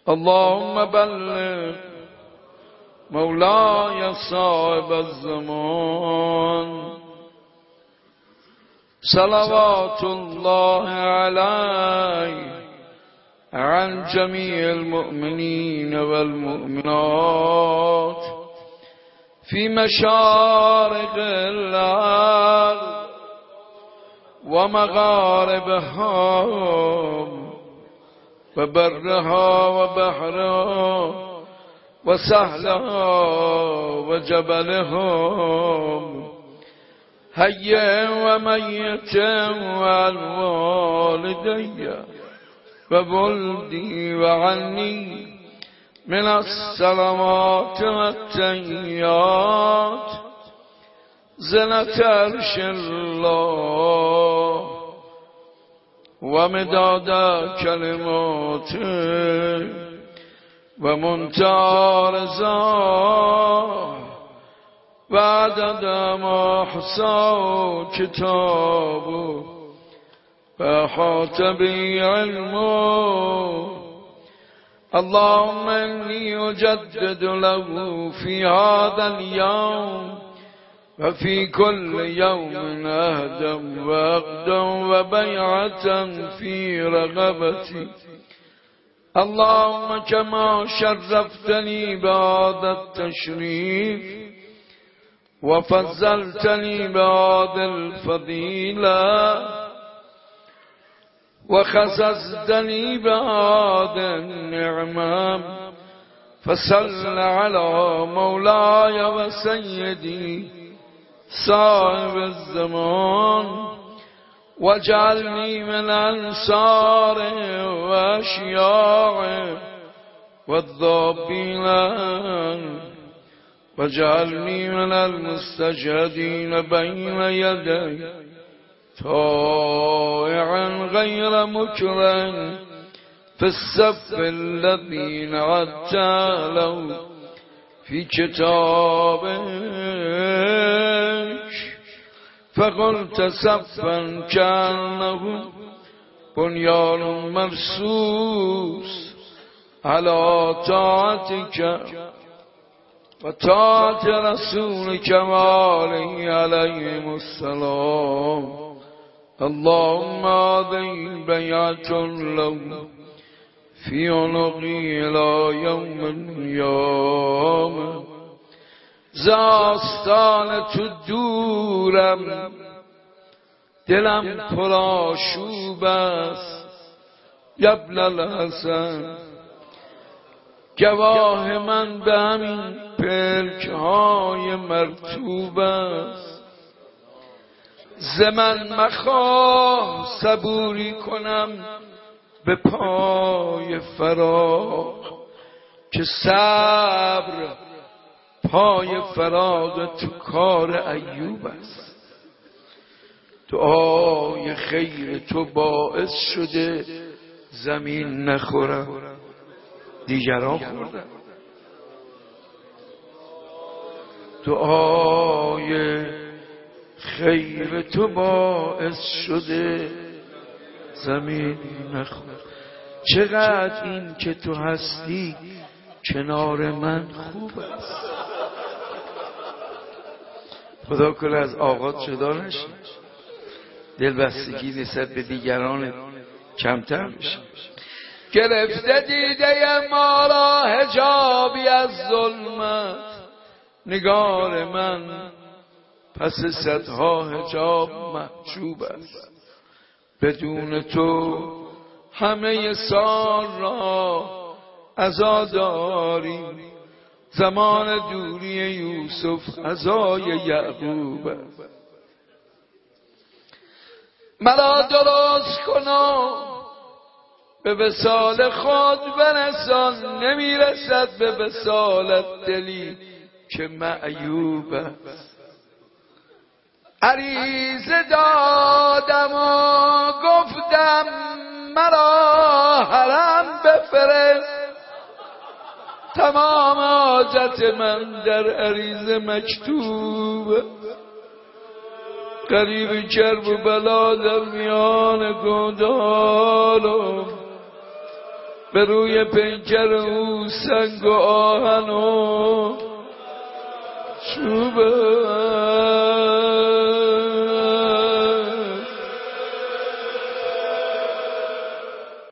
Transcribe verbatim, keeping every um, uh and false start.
اللهم بلغ مولاي صاحب الزمان صلوات الله عليه عن جميع المؤمنين والمؤمنات في مشارق الأرض ومغاربها وبرها وبحرها وسهلها وجبلها حي وميت والوالدي وولدي وعني من السلامات والتحيات زنة عرش الله ومداد كلماته ومنتهى رضاه وعدد ما حصاه كتابه وأحاط به علمه. اللهم إني أجدد له في هذا اليوم وفي كل يوم عهدا وعقدا وبيعة في رغبتي. اللهم كما شرفتني بهذا التشريف وفضلتني بهذه الفضيلة وخصصتني بهذه النعمة فصل على مولاي وسيدي صاحب الزمان واجعلني من أنصاره وأشياعه والذابين واجعلني من المستجهدين بين يدي طائعا غير مكره في الصف الذين عدت له في كتابك فقلت صفا كأنه بنيان مرصوص على طاعتك وطاعة رسولك وآله عليهم السلام. اللهم هذه بيعة له في عنقي إلى يوم القيامة. زاستان تو دورم دلم پرآشوب است ابن الحسن گواه من به همین پلکهای مرطوب است. ز من مخواه صبوری کنم به پای فراق که صبر پای فراق تو کار ایوب است. دعای خیر تو باعث شده زمین نخورم دیگران خوردن. دعای خیر تو باعث شده زمین نخورم. چقدر این که تو هستی کنار من خوب است. خدا کنه از آغاز جدا نشی، دلبستگی نسبت به دیگران کمتر بشه. گرفته دیده ما را حجابی از ظلمت نگار من پس صدها حجاب محجوب است. بدون تو همه سال را عزاداری زمان دوری یوسف عزای یعقوب است. مرا درست کنا به وصال خود برسان نمیرسد به وصالت دلی که معیوب است. عریضه دادم و گفتم مرا حرم بفرست. تمام حاجت من در عریضه مکتوب. قریب کرب و بلا در میان گودالم به روی پیکر او سنگ و آهن و چوبه